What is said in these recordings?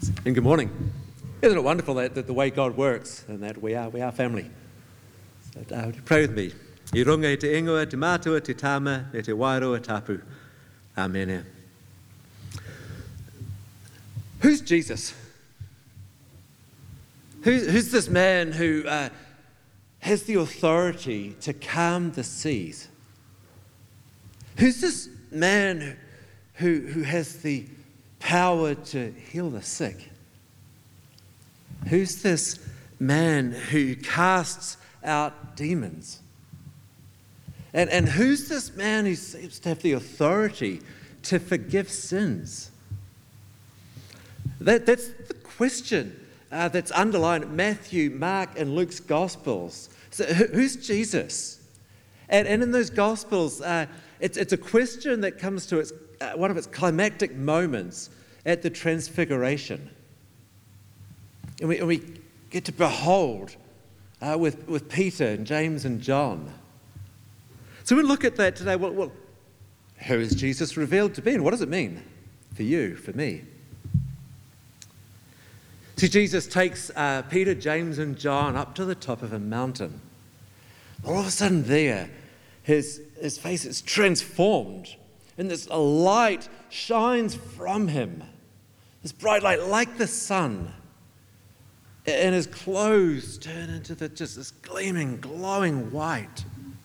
And good morning. Isn't it wonderful that the way God works and that we are family? So, pray with me. I runga e te ingoa, te mātua, te tama, e te wairoa tapu. Amen. Who's Jesus? Who's this man who has the authority to calm the seas? Who's this man who has the power to heal the sick? Who's this man who casts out demons? And who's this man who seems to have the authority to forgive sins? That's the question that's underlined in Matthew, Mark, and Luke's Gospels. So who's Jesus? And in those Gospels, it's a question that comes to one of its climactic moments at the Transfiguration. And we get to behold with Peter and James and John. So we look at that today. Well, who is Jesus revealed to be, and what does it mean for you, for me? See, Jesus takes Peter, James, and John up to the top of a mountain. All of a sudden there, his face is transformed, and this light shines from him. This bright light, like the sun. And his clothes turn into just this gleaming, glowing white.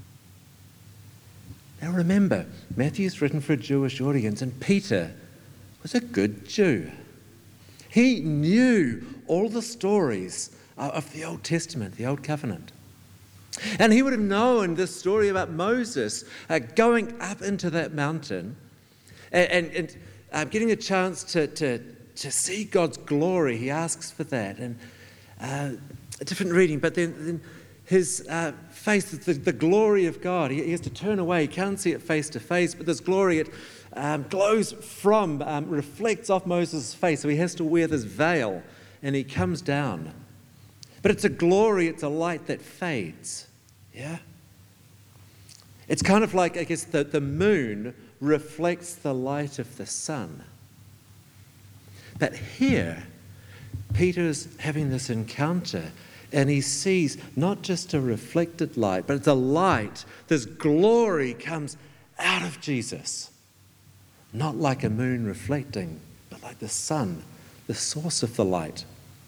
Now remember, Matthew's written for a Jewish audience, and Peter was a good Jew. He knew all the stories of the Old Testament, the Old Covenant. And he would have known this story about Moses going up into that mountain and getting a chance to see God's glory. He asks for that. And a different reading, but then his face, the glory of God, he has to turn away. He can't see it face to face, but this glory, it glows from, reflects off Moses' face, so he has to wear this veil, and he comes down. But it's a glory, it's a light that fades, yeah? It's kind of like, I guess, the moon reflects the light of the sun. But here, Peter's having this encounter, and he sees not just a reflected light, but it's a light. This glory comes out of Jesus. Not like a moon reflecting, but like the sun, the source of the light.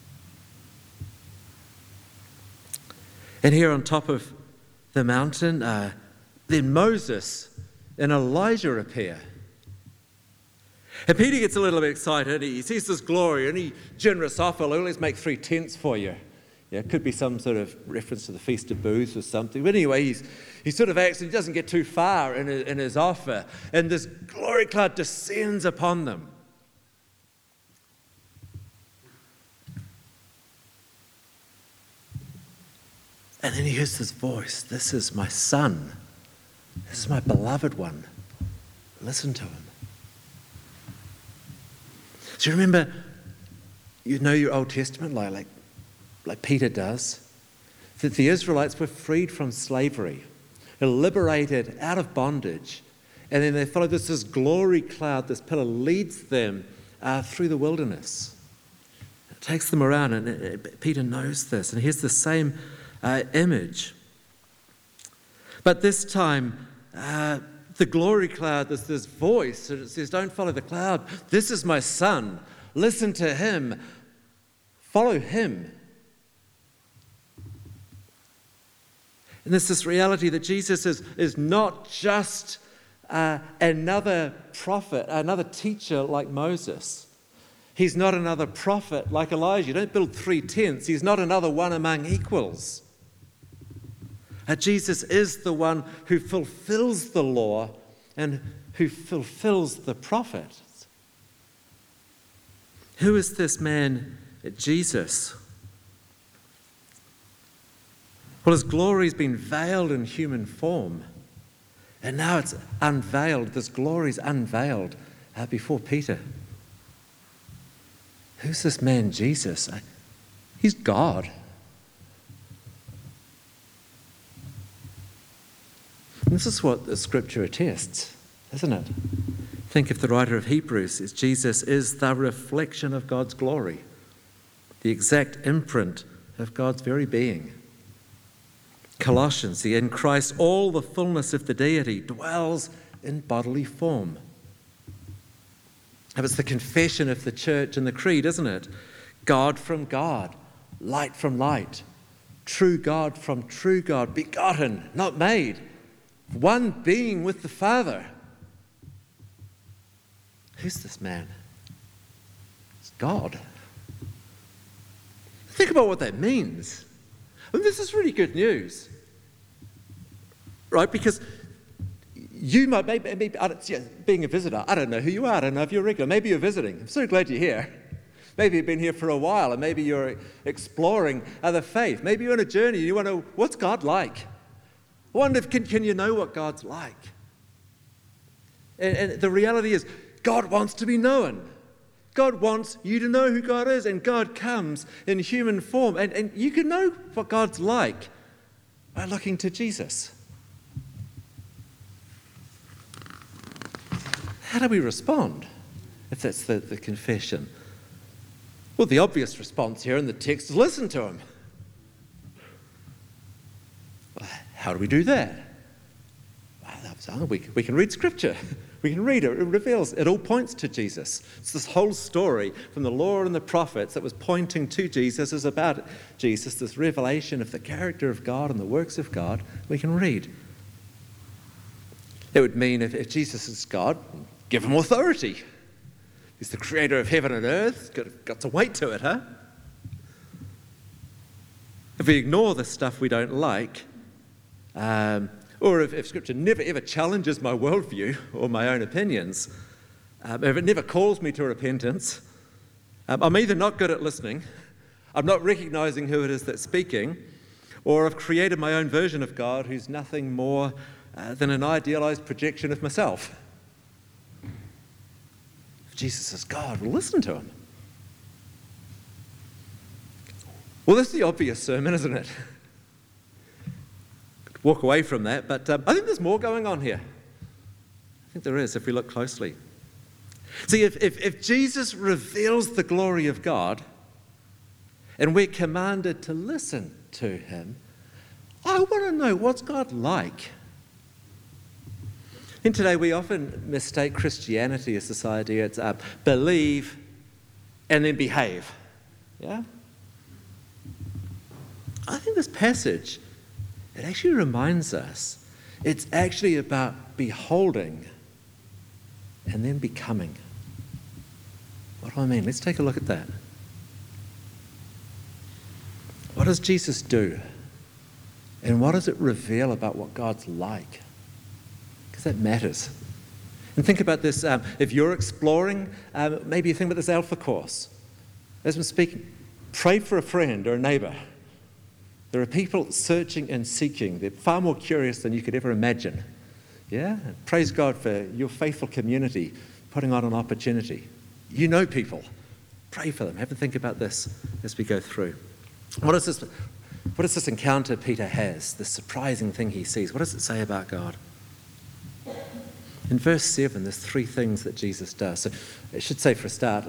And here on top of the mountain, then Moses and Elijah appear. And Peter gets a little bit excited. He sees this glory, and he generous offer, let's make 3 tents for you. Yeah, it could be some sort of reference to the Feast of Booths or something. But anyway, he sort of acts, and he doesn't get too far in his offer. And this glory cloud descends upon them. And then he hears this voice, "This is my son. This is my beloved one. Listen to him." So you remember, you know your Old Testament like Peter does, that the Israelites were freed from slavery, liberated out of bondage, and then they follow this glory cloud, this pillar leads them through the wilderness. It takes them around, and Peter knows this, and here's the same image. But this time, the glory cloud, there's this voice, and it says, "Don't follow the cloud. This is my son. Listen to him. Follow him." And there's this reality that Jesus is not just another prophet, another teacher like Moses. He's not another prophet like Elijah. You don't build 3 tents. He's not another one among equals. Jesus is the one who fulfills the law and who fulfills the prophets. Who is this man, Jesus? Well, his glory has been veiled in human form, and now it's unveiled. This glory is unveiled before Peter. Who's this man, Jesus? He's God. And this is what the scripture attests, isn't it? Think if the writer of Hebrews says Jesus is the reflection of God's glory, the exact imprint of God's very being. Colossians, in Christ all the fullness of the deity dwells in bodily form. It's the confession of the church and the creed, isn't it? God from God, light from light, true God from true God, begotten, not made, one being with the Father. Who's this man? It's God. Think about what that means. And this is really good news, right? Because you might, maybe being a visitor, I don't know who you are, I don't know if you're regular, maybe you're visiting. I'm so glad you're here. Maybe you've been here for a while, and maybe you're exploring other faith. Maybe you're on a journey and you want to know, what's God like? I wonder if, can you know what God's like? And the reality is, God wants to be known. God wants you to know who God is, and God comes in human form. And you can know what God's like by looking to Jesus. How do we respond if that's the confession? Well, the obvious response here in the text is listen to him. How do we do that? Well, we can read Scripture. We can read it. It reveals, it all points to Jesus. It's this whole story from the law and the prophets that was pointing to Jesus is about Jesus, this revelation of the character of God and the works of God we can read. It would mean if Jesus is God, give him authority. He's the creator of heaven and earth. Got some weight to it, huh? If we ignore the stuff we don't like, or if Scripture never ever challenges my worldview or my own opinions, if it never calls me to repentance, I'm either not good at listening, I'm not recognizing who it is that's speaking, or I've created my own version of God who's nothing more than an idealized projection of myself. If Jesus is God, well, listen to him. Well, that's the obvious sermon, isn't it? Walk away from that, but I think there's more going on here. I think there is if we look closely. See, if Jesus reveals the glory of God and we're commanded to listen to him, I want to know, what's God like? And today we often mistake Christianity as this idea, it's believe and then behave. Yeah? I think this passage, it actually reminds us it's actually about beholding and then becoming. What do I mean? Let's take a look at that. What does Jesus do? And what does it reveal about what God's like? Because that matters. And think about this. If you're exploring, maybe you think about this Alpha course. As I'm speaking, pray for a friend or a neighbor. There are people searching and seeking. They're far more curious than you could ever imagine. Yeah? And praise God for your faithful community putting on an opportunity. You know people. Pray for them. Have a think about this as we go through. What is this encounter Peter has, this surprising thing he sees? What does it say about God? In verse 7, there's three things that Jesus does. So it should say for a start,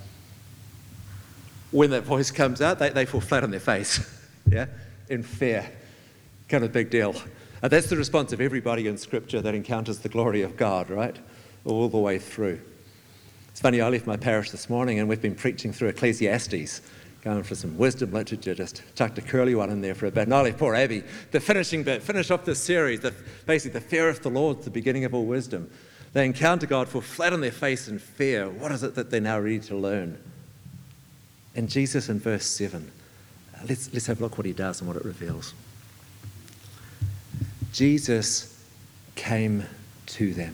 when that voice comes out, they fall flat on their face. Yeah? In fear. Kind of a big deal. That's the response of everybody in Scripture that encounters the glory of God, right? All the way through. It's funny, I left my parish this morning and we've been preaching through Ecclesiastes, going for some wisdom literature, just chucked a curly one in there for a bit. And I left poor Abby, the finishing bit, finish off this series, basically the fear of the Lord, the beginning of all wisdom. They encounter God, fall flat on their face in fear. What is it that they're now ready to learn? And Jesus in verse 7, let's have a look what he does and what it reveals. Jesus came to them.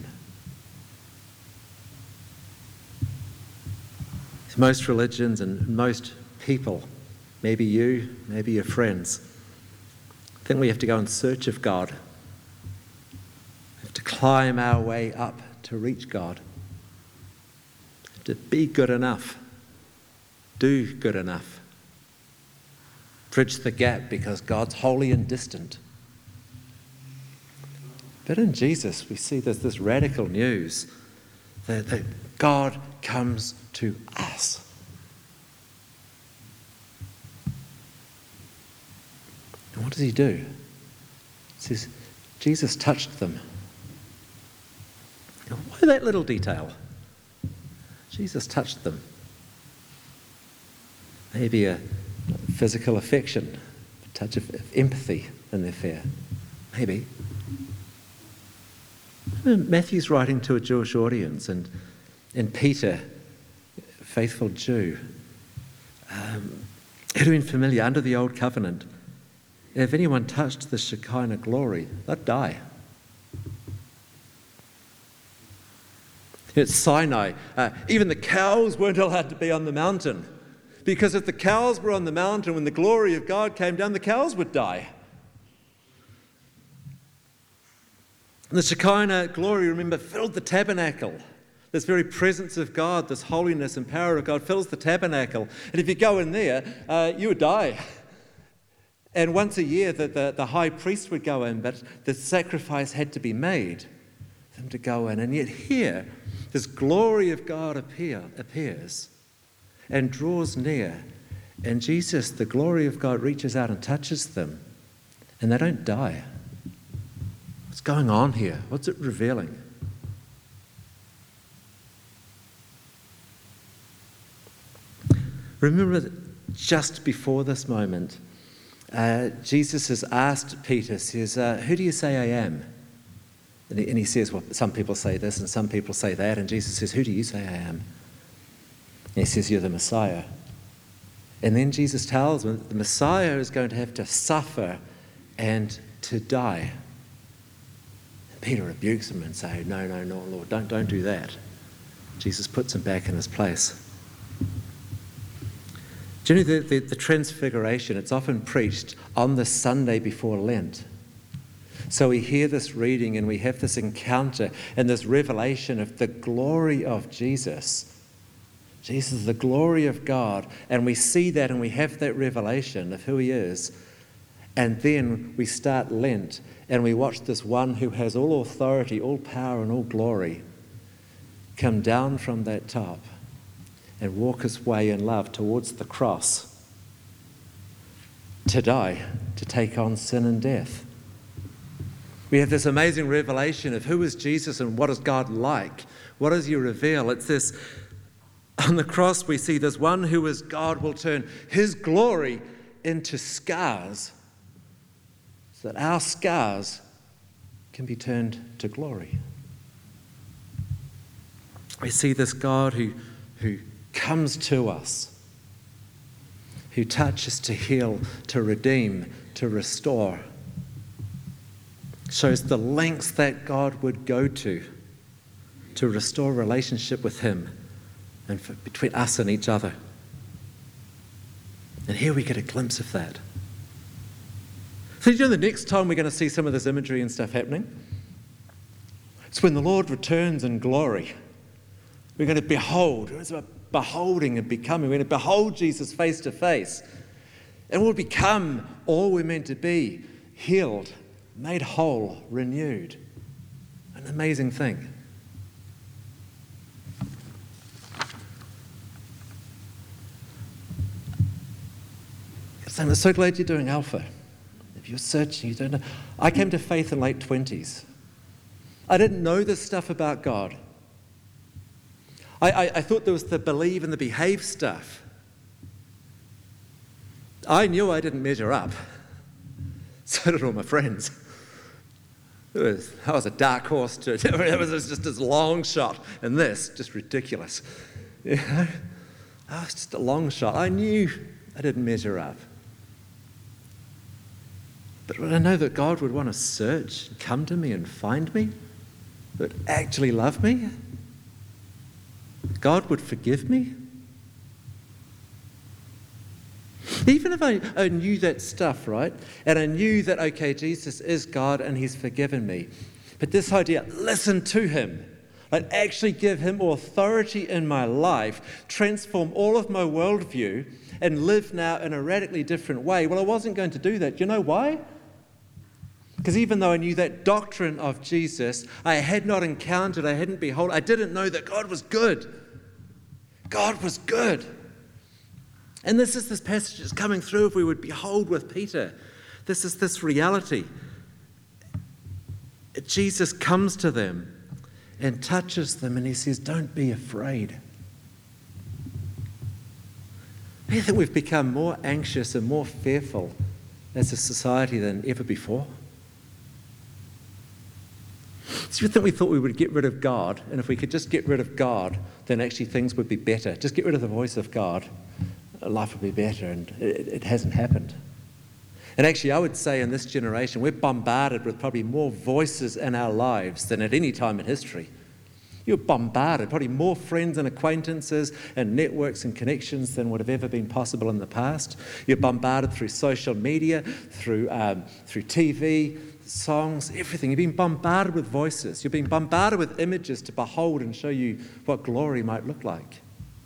Most religions and most people, maybe you, maybe your friends, think we have to go in search of God. We have to climb our way up to reach God. To be good enough. Do good enough. Bridge the gap because God's holy and distant. But in Jesus, we see there's this radical news that God comes to us. And what does he do? It says, Jesus touched them. Now, why that little detail? Jesus touched them. Maybe a physical affection, a touch of empathy in their fear. Maybe. Matthew's writing to a Jewish audience, and Peter, faithful Jew, who'd been familiar under the old covenant. If anyone touched the Shekinah glory, they'd die. At Sinai, even the cows weren't allowed to be on the mountain, because if the cows were on the mountain when the glory of God came down, the cows would die. And the Shekinah glory, remember, filled the tabernacle. This very presence of God, this holiness and power of God fills the tabernacle. And if you go in there, you would die. And once a year, the high priest would go in, but the sacrifice had to be made for them to go in. And yet here, this glory of God appears and draws near. And Jesus, the glory of God, reaches out and touches them. And they don't die. What's going on here? What's it revealing? Remember that just before this moment, Jesus has asked Peter, says, who do you say I am? And he says, well, some people say this and some people say that. And Jesus says, who do you say I am? And he says, you're the Messiah. And then Jesus tells him that the Messiah is going to have to suffer and to die. And Peter rebukes him and says, no, Lord, don't do that. Jesus puts him back in his place. Do you know the Transfiguration, it's often preached on the Sunday before Lent. So we hear this reading and we have this encounter and this revelation of the glory of Jesus. Jesus, the glory of God. And we see that and we have that revelation of who he is. And then we start Lent and we watch this one who has all authority, all power and all glory come down from that top and walk his way in love towards the cross to die, to take on sin and death. We have this amazing revelation of who is Jesus and what is God like. What does he reveal? It's this, on the cross we see this one who is God will turn his glory into scars so that our scars can be turned to glory. We see this God who comes to us, who touches to heal, to redeem, to restore. Shows the lengths that God would go to restore relationship with him and between us and each other. And here we get a glimpse of that. So you know the next time we're going to see some of this imagery and stuff happening? It's when the Lord returns in glory. We're going to behold. It's about beholding and becoming. We're going to behold Jesus face to face. And we'll become all we're meant to be, healed, made whole, renewed. An amazing thing. I'm so glad you're doing Alpha. If you're searching, you don't know. I came to faith in late 20s. I didn't know this stuff about God. I thought there was the believe and the behave stuff. I knew I didn't measure up. So did all my friends. I was a dark horse to it was just this long shot, and this just ridiculous. You know, I was just a long shot. I knew I didn't measure up. But I know that God would want to search and come to me and find me, but actually love me. God would forgive me. Even if I knew that stuff, right? And I knew that, okay, Jesus is God and he's forgiven me. But this idea, listen to him. Like actually give him authority in my life, transform all of my worldview and live now in a radically different way. Well, I wasn't going to do that. Do you know why? Because even though I knew that doctrine of Jesus, I had not encountered, I hadn't beheld, I didn't know that God was good. God was good. And this passage is coming through if we would behold with Peter. This is this reality. Jesus comes to them and touches them and he says, don't be afraid. I think we've become more anxious and more fearful as a society than ever before. So you think we thought we would get rid of God, and if we could just get rid of God, then actually things would be better. Just get rid of the voice of God, life would be better, and it hasn't happened. And actually, I would say in this generation, we're bombarded with probably more voices in our lives than at any time in history. You're bombarded, probably more friends and acquaintances and networks and connections than would have ever been possible in the past. You're bombarded through social media, through TV, songs, everything. You're being bombarded with voices. You're being bombarded with images to behold and show you what glory might look like.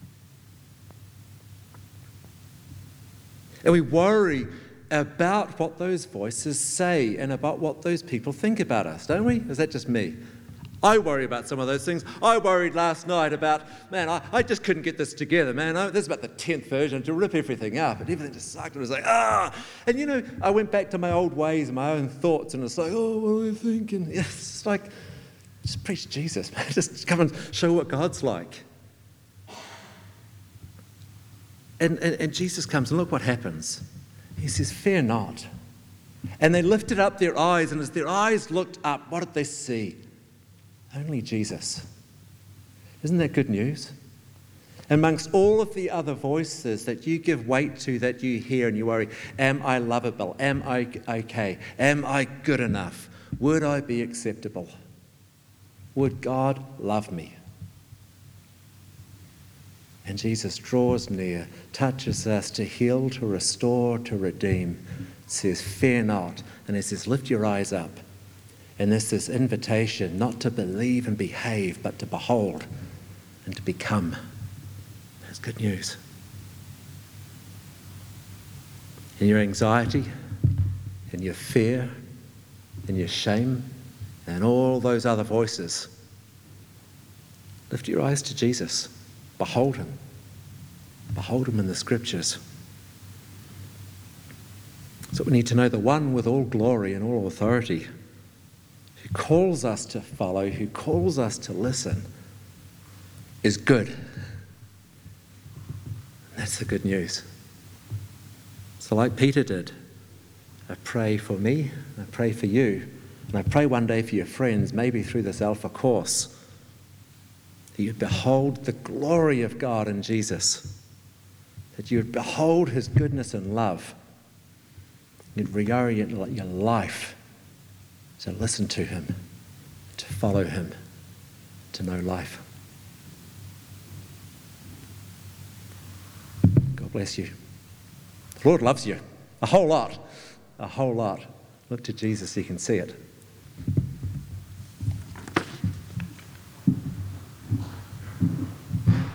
And we worry about what those voices say and about what those people think about us, don't we? Is that just me? I worry about some of those things. I worried last night about, I just couldn't get this together, man. This is about the 10th version to rip everything up, and everything just sucked. It was like, And I went back to my old ways and my own thoughts, and it's like, oh, what are we thinking? It's like, just preach Jesus, man. Just come and show what God's like. And Jesus comes, and look what happens. He says, fear not. And they lifted up their eyes, and as their eyes looked up, what did they see? Only Jesus. Isn't that good news? Amongst all of the other voices that you give weight to, that you hear and you worry, am I lovable? Am I okay? Am I good enough? Would I be acceptable? Would God love me? And Jesus draws near, touches us to heal, to restore, to redeem. Says, fear not. And he says, lift your eyes up. And there's this invitation not to believe and behave, but to behold and to become. That's good news. In your anxiety, in your fear, in your shame, and all those other voices, lift your eyes to Jesus. Behold him. Behold him in the scriptures. So we need to know the one with all glory and all authority, who calls us to follow, who calls us to listen, is good. That's the good news. So like Peter did, I pray for me, I pray for you, and I pray one day for your friends, maybe through this Alpha course, that you'd behold the glory of God in Jesus, that you would behold his goodness and love. You'd reorient your life to listen to him, to follow him, to know life. God bless you. The Lord loves you a whole lot, a whole lot. Look to Jesus, you can see it.